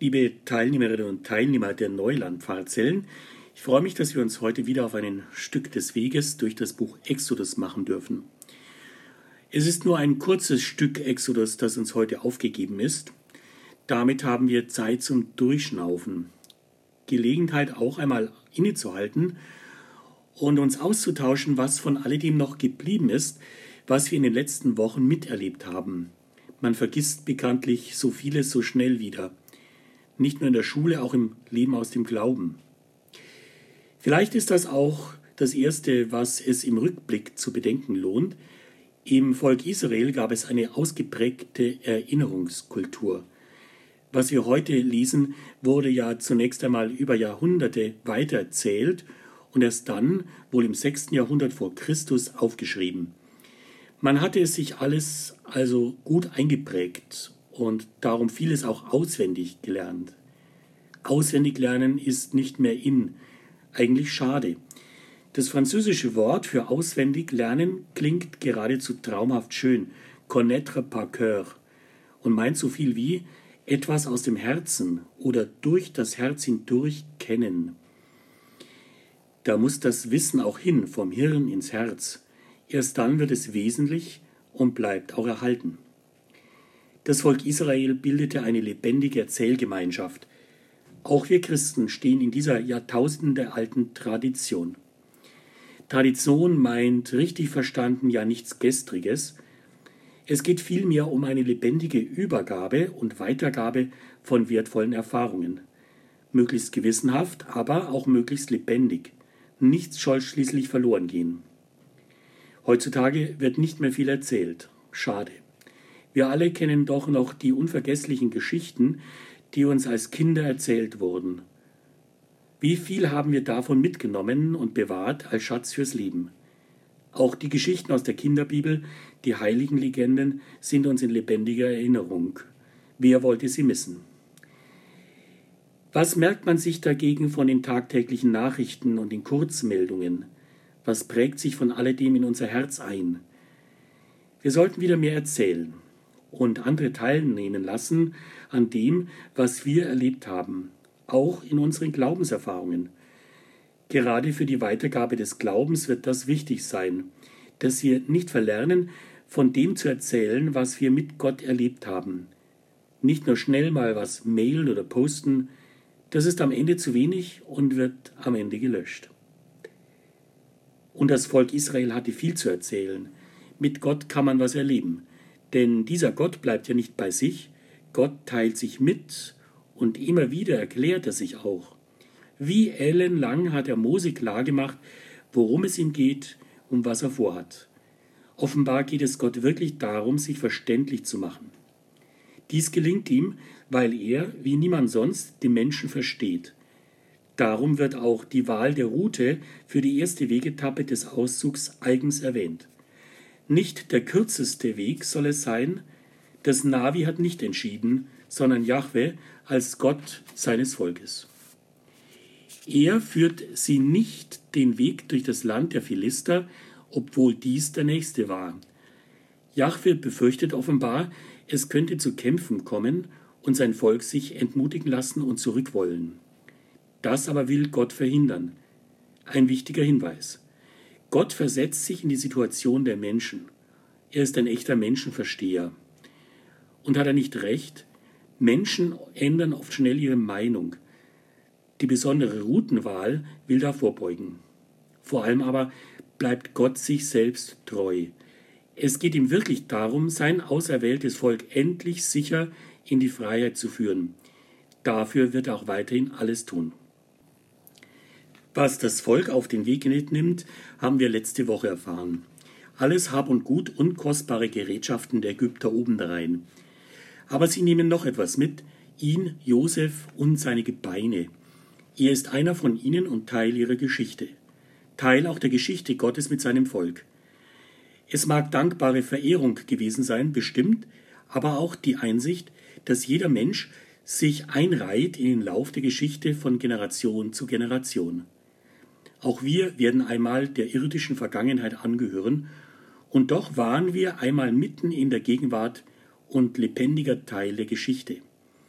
Liebe Teilnehmerinnen und Teilnehmer der Neuland-Pfarrzellen, ich freue mich, dass wir uns heute wieder auf ein Stück des Weges durch das Buch Exodus machen dürfen. Es ist nur ein kurzes Stück Exodus, das uns heute aufgegeben ist. Damit haben wir Zeit zum Durchschnaufen, Gelegenheit auch einmal innezuhalten und uns auszutauschen, was von alledem noch geblieben ist, was wir in den letzten Wochen miterlebt haben. Man vergisst bekanntlich so vieles so schnell wieder. Nicht nur in der Schule, auch im Leben aus dem Glauben. Vielleicht ist das auch das Erste, was es im Rückblick zu bedenken lohnt. Im Volk Israel gab es eine ausgeprägte Erinnerungskultur. Was wir heute lesen, wurde ja zunächst einmal über Jahrhunderte weitererzählt und erst dann, wohl im 6. Jahrhundert vor Christus, aufgeschrieben. Man hatte es sich alles also gut eingeprägt und darum vieles auch auswendig gelernt. Auswendig lernen ist nicht mehr in. Eigentlich schade. Das französische Wort für auswendig lernen klingt geradezu traumhaft schön, connaître par cœur, und meint so viel wie etwas aus dem Herzen oder durch das Herz hindurch kennen. Da muss das Wissen auch hin, vom Hirn ins Herz. Erst dann wird es wesentlich und bleibt auch erhalten. Das Volk Israel bildete eine lebendige Erzählgemeinschaft. Auch wir Christen stehen in dieser jahrtausendealten Tradition. Tradition meint, richtig verstanden, ja nichts Gestriges. Es geht vielmehr um eine lebendige Übergabe und Weitergabe von wertvollen Erfahrungen. Möglichst gewissenhaft, aber auch möglichst lebendig. Nichts soll schließlich verloren gehen. Heutzutage wird nicht mehr viel erzählt. Schade. Wir alle kennen doch noch die unvergesslichen Geschichten, die uns als Kinder erzählt wurden. Wie viel haben wir davon mitgenommen und bewahrt als Schatz fürs Leben? Auch die Geschichten aus der Kinderbibel, die heiligen Legenden, sind uns in lebendiger Erinnerung. Wer wollte sie missen? Was merkt man sich dagegen von den tagtäglichen Nachrichten und den Kurzmeldungen? Was prägt sich von alledem in unser Herz ein? Wir sollten wieder mehr erzählen und andere teilnehmen lassen an dem, was wir erlebt haben, auch in unseren Glaubenserfahrungen. Gerade für die Weitergabe des Glaubens wird das wichtig sein, dass wir nicht verlernen, von dem zu erzählen, was wir mit Gott erlebt haben. Nicht nur schnell mal was mailen oder posten, das ist am Ende zu wenig und wird am Ende gelöscht. Und das Volk Israel hatte viel zu erzählen. Mit Gott kann man was erleben. Denn dieser Gott bleibt ja nicht bei sich, Gott teilt sich mit und immer wieder erklärt er sich auch. Wie ellenlang hat er Mose klargemacht, worum es ihm geht und was er vorhat. Offenbar geht es Gott wirklich darum, sich verständlich zu machen. Dies gelingt ihm, weil er, wie niemand sonst, den Menschen versteht. Darum wird auch die Wahl der Route für die erste Wegetappe des Auszugs eigens erwähnt. Nicht der kürzeste Weg soll es sein, das Navi hat nicht entschieden, sondern Jahwe als Gott seines Volkes. Er führt sie nicht den Weg durch das Land der Philister, obwohl dies der nächste war. Jahwe befürchtet offenbar, es könnte zu Kämpfen kommen und sein Volk sich entmutigen lassen und zurückwollen. Das aber will Gott verhindern. Ein wichtiger Hinweis. Gott versetzt sich in die Situation der Menschen. Er ist ein echter Menschenversteher. Und hat er nicht recht? Menschen ändern oft schnell ihre Meinung. Die besondere Routenwahl will da vorbeugen. Vor allem aber bleibt Gott sich selbst treu. Es geht ihm wirklich darum, sein auserwähltes Volk endlich sicher in die Freiheit zu führen. Dafür wird er auch weiterhin alles tun. Was das Volk auf den Weg mitnimmt, haben wir letzte Woche erfahren. Alles Hab und Gut und kostbare Gerätschaften der Ägypter obendrein. Aber sie nehmen noch etwas mit, ihn, Josef und seine Gebeine. Er ist einer von ihnen und Teil ihrer Geschichte. Teil auch der Geschichte Gottes mit seinem Volk. Es mag dankbare Verehrung gewesen sein, bestimmt, aber auch die Einsicht, dass jeder Mensch sich einreiht in den Lauf der Geschichte von Generation zu Generation. Auch wir werden einmal der irdischen Vergangenheit angehören, und doch waren wir einmal mitten in der Gegenwart und lebendiger Teil der Geschichte.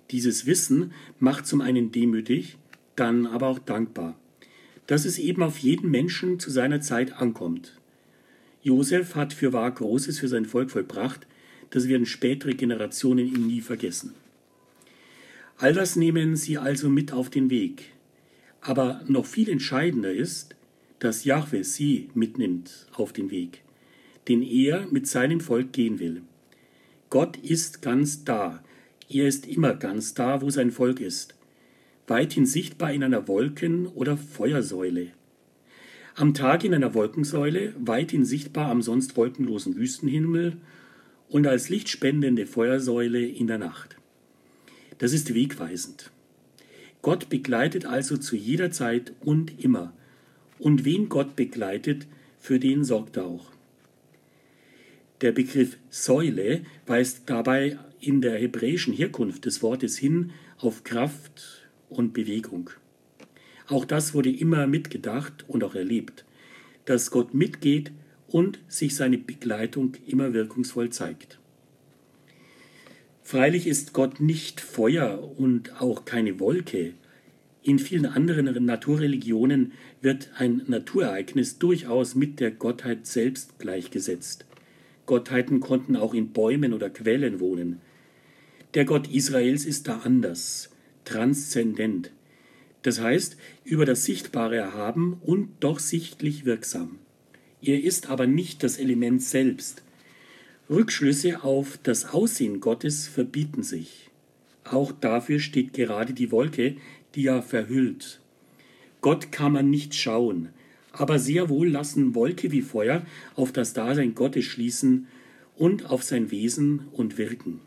Dieses Wissen macht zum einen demütig, dann aber auch dankbar, dass es eben auf jeden Menschen zu seiner Zeit ankommt. Josef hat fürwahr Großes für sein Volk vollbracht, das werden spätere Generationen ihm nie vergessen. All das nehmen sie also mit auf den Weg. Aber noch viel entscheidender ist, dass Jahwe sie mitnimmt auf den Weg, den er mit seinem Volk gehen will. Gott ist ganz da. Er ist immer ganz da, wo sein Volk ist. Weithin sichtbar in einer Wolken- oder Feuersäule. Am Tag in einer Wolkensäule, weithin sichtbar am sonst wolkenlosen Wüstenhimmel und als lichtspendende Feuersäule in der Nacht. Das ist wegweisend. Gott begleitet also zu jeder Zeit und immer. Und wen Gott begleitet, für den sorgt er auch. Der Begriff Säule weist dabei in der hebräischen Herkunft des Wortes hin auf Kraft und Bewegung. Auch das wurde immer mitgedacht und auch erlebt, dass Gott mitgeht und sich seine Begleitung immer wirkungsvoll zeigt. Freilich ist Gott nicht Feuer und auch keine Wolke. In vielen anderen Naturreligionen wird ein Naturereignis durchaus mit der Gottheit selbst gleichgesetzt. Gottheiten konnten auch in Bäumen oder Quellen wohnen. Der Gott Israels ist da anders, transzendent. Das heißt, über das Sichtbare erhaben und doch sichtlich wirksam. Er ist aber nicht das Element selbst. Rückschlüsse auf das Aussehen Gottes verbieten sich. Auch dafür steht gerade die Wolke, die ja verhüllt. Gott kann man nicht schauen, aber sehr wohl lassen Wolke wie Feuer auf das Dasein Gottes schließen und auf sein Wesen und Wirken.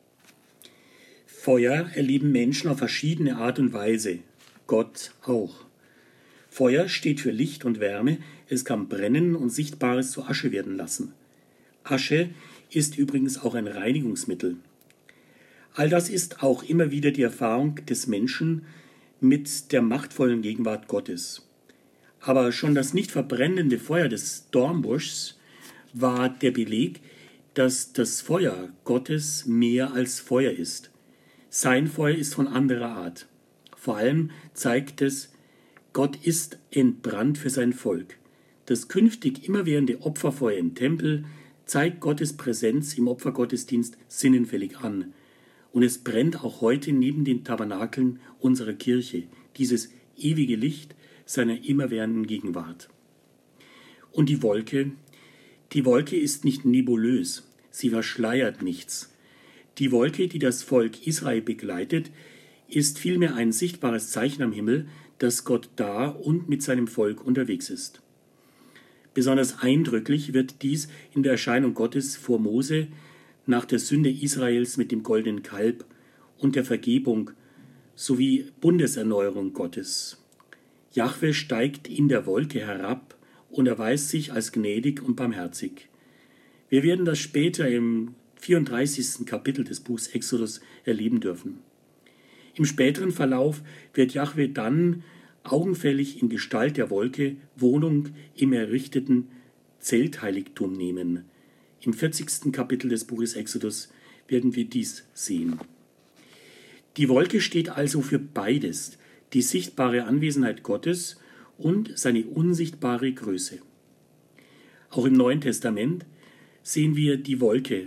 Feuer erleben Menschen auf verschiedene Art und Weise, Gott auch. Feuer steht für Licht und Wärme, es kann brennen und Sichtbares zu Asche werden lassen. Asche ist übrigens auch ein Reinigungsmittel. All das ist auch immer wieder die Erfahrung des Menschen mit der machtvollen Gegenwart Gottes. Aber schon das nicht verbrennende Feuer des Dornbuschs war der Beleg, dass das Feuer Gottes mehr als Feuer ist. Sein Feuer ist von anderer Art. Vor allem zeigt es, Gott ist entbrannt für sein Volk. Das künftig immerwährende Opferfeuer im Tempel zeigt Gottes Präsenz im Opfergottesdienst sinnenfällig an. Und es brennt auch heute neben den Tabernakeln unserer Kirche, dieses ewige Licht seiner immerwährenden Gegenwart. Und die Wolke ist nicht nebulös, sie verschleiert nichts. Die Wolke, die das Volk Israel begleitet, ist vielmehr ein sichtbares Zeichen am Himmel, dass Gott da und mit seinem Volk unterwegs ist. Besonders eindrücklich wird dies in der Erscheinung Gottes vor Mose nach der Sünde Israels mit dem goldenen Kalb und der Vergebung sowie Bundeserneuerung Gottes. Jahwe steigt in der Wolke herab und erweist sich als gnädig und barmherzig. Wir werden das später im 34. Kapitel des Buchs Exodus erleben dürfen. Im späteren Verlauf wird Jahwe dann augenfällig in Gestalt der Wolke Wohnung im errichteten Zeltheiligtum nehmen. Im 40. Kapitel des Buches Exodus werden wir dies sehen. Die Wolke steht also für beides, die sichtbare Anwesenheit Gottes und seine unsichtbare Größe. Auch im Neuen Testament sehen wir die Wolke.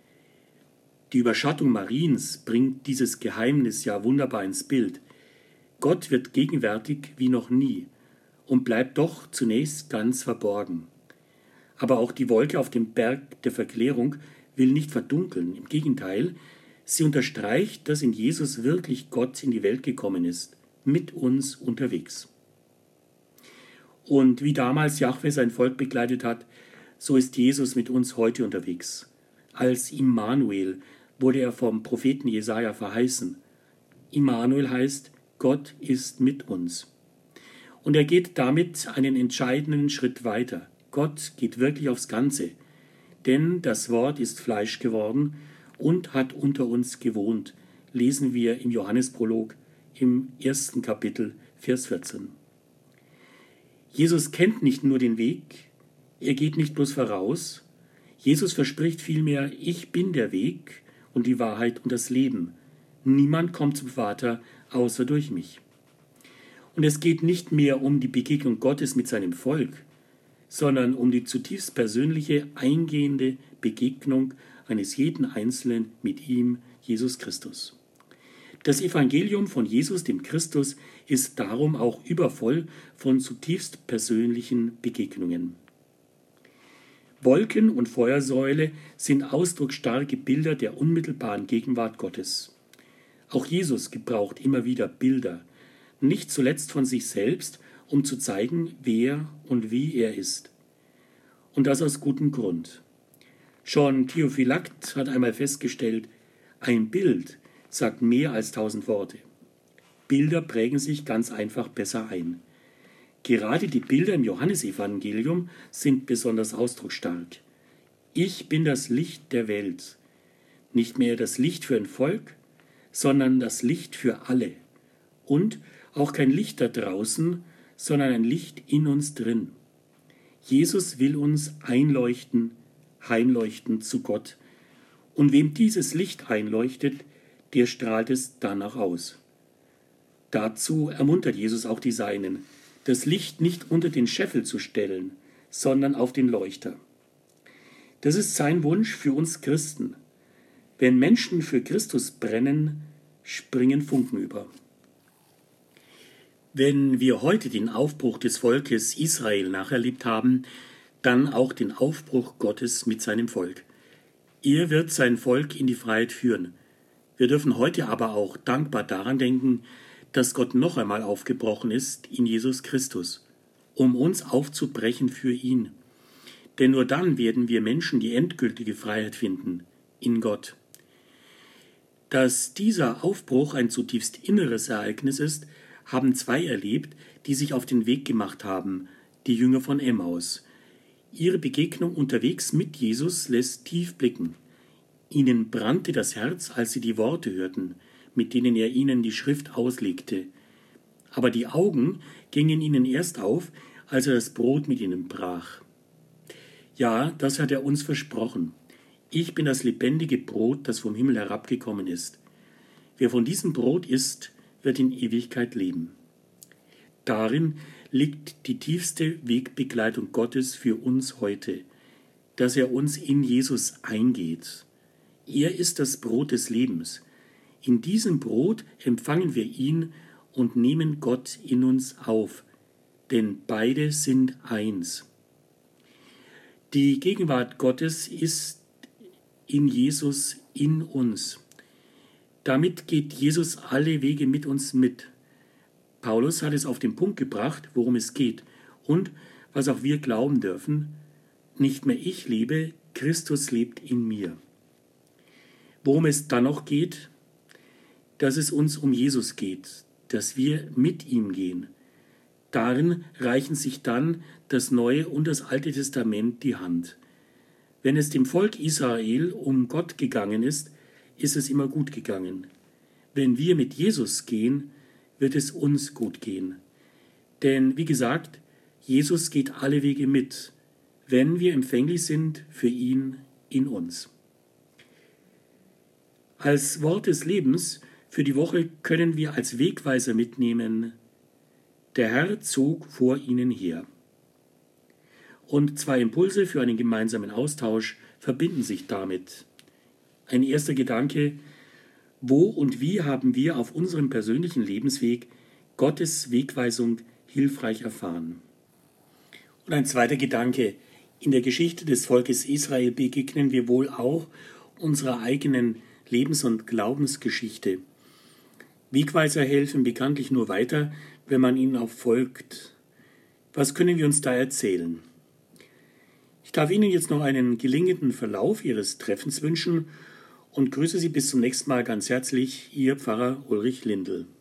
Die Überschattung Mariens bringt dieses Geheimnis ja wunderbar ins Bild. Gott wird gegenwärtig wie noch nie und bleibt doch zunächst ganz verborgen. Aber auch die Wolke auf dem Berg der Verklärung will nicht verdunkeln. Im Gegenteil, sie unterstreicht, dass in Jesus wirklich Gott in die Welt gekommen ist, mit uns unterwegs. Und wie damals Jahwe sein Volk begleitet hat, so ist Jesus mit uns heute unterwegs. Als Immanuel wurde er vom Propheten Jesaja verheißen. Immanuel heißt, Gott ist mit uns. Und er geht damit einen entscheidenden Schritt weiter. Gott geht wirklich aufs Ganze, denn das Wort ist Fleisch geworden und hat unter uns gewohnt, lesen wir im Johannesprolog im 1. Kapitel, Vers 14. Jesus kennt nicht nur den Weg, er geht nicht bloß voraus, Jesus verspricht vielmehr, ich bin der Weg und die Wahrheit und das Leben. Niemand kommt zum Vater außer durch mich. Und es geht nicht mehr um die Begegnung Gottes mit seinem Volk, sondern um die zutiefst persönliche, eingehende Begegnung eines jeden Einzelnen mit ihm, Jesus Christus. Das Evangelium von Jesus, dem Christus, ist darum auch übervoll von zutiefst persönlichen Begegnungen. Wolken und Feuersäule sind ausdrucksstarke Bilder der unmittelbaren Gegenwart Gottes. Auch Jesus gebraucht immer wieder Bilder, nicht zuletzt von sich selbst, um zu zeigen, wer und wie er ist. Und das aus gutem Grund. Schon Theophylakt hat einmal festgestellt, ein Bild sagt mehr als 1000 Worte. Bilder prägen sich ganz einfach besser ein. Gerade die Bilder im Johannesevangelium sind besonders ausdrucksstark. Ich bin das Licht der Welt. Nicht mehr das Licht für ein Volk, sondern das Licht für alle. Und auch kein Licht da draußen, sondern ein Licht in uns drin. Jesus will uns einleuchten, heimleuchten zu Gott. Und wem dieses Licht einleuchtet, der strahlt es danach aus. Dazu ermuntert Jesus auch die Seinen, das Licht nicht unter den Scheffel zu stellen, sondern auf den Leuchter. Das ist sein Wunsch für uns Christen. Wenn Menschen für Christus brennen, springen Funken über. Wenn wir heute den Aufbruch des Volkes Israel nacherlebt haben, dann auch den Aufbruch Gottes mit seinem Volk. Er wird sein Volk in die Freiheit führen. Wir dürfen heute aber auch dankbar daran denken, dass Gott noch einmal aufgebrochen ist in Jesus Christus, um uns aufzubrechen für ihn. Denn nur dann werden wir Menschen die endgültige Freiheit finden, in Gott. Dass dieser Aufbruch ein zutiefst inneres Ereignis ist, haben zwei erlebt, die sich auf den Weg gemacht haben, die Jünger von Emmaus. Ihre Begegnung unterwegs mit Jesus lässt tief blicken. Ihnen brannte das Herz, als sie die Worte hörten, mit denen er ihnen die Schrift auslegte. Aber die Augen gingen ihnen erst auf, als er das Brot mit ihnen brach. Ja, das hat er uns versprochen. Ich bin das lebendige Brot, das vom Himmel herabgekommen ist. Wer von diesem Brot isst, wird in Ewigkeit leben. Darin liegt die tiefste Wegbegleitung Gottes für uns heute, dass er uns in Jesus eingeht. Er ist das Brot des Lebens. In diesem Brot empfangen wir ihn und nehmen Gott in uns auf, denn beide sind eins. Die Gegenwart Gottes ist in Jesus in uns. Damit geht Jesus alle Wege mit uns mit. Paulus hat es auf den Punkt gebracht, worum es geht und was auch wir glauben dürfen. Nicht mehr ich lebe, Christus lebt in mir. Worum es dann noch geht, dass es uns um Jesus geht, dass wir mit ihm gehen. Darin reichen sich dann das Neue und das Alte Testament die Hand. Wenn es dem Volk Israel um Gott gegangen ist, ist es immer gut gegangen. Wenn wir mit Jesus gehen, wird es uns gut gehen. Denn, wie gesagt, Jesus geht alle Wege mit, wenn wir empfänglich sind für ihn in uns. Als Wort des Lebens für die Woche können wir als Wegweiser mitnehmen: Der Herr zog vor ihnen her. Und zwei Impulse für einen gemeinsamen Austausch verbinden sich damit. Ein erster Gedanke: Wo und wie haben wir auf unserem persönlichen Lebensweg Gottes Wegweisung hilfreich erfahren? Und ein zweiter Gedanke: In der Geschichte des Volkes Israel begegnen wir wohl auch unserer eigenen Lebens- und Glaubensgeschichte. Wegweiser helfen bekanntlich nur weiter, wenn man ihnen auch folgt. Was können wir uns da erzählen? Ich darf Ihnen jetzt noch einen gelingenden Verlauf Ihres Treffens wünschen und grüße Sie bis zum nächsten Mal ganz herzlich, Ihr Pfarrer Ulrich Lindl.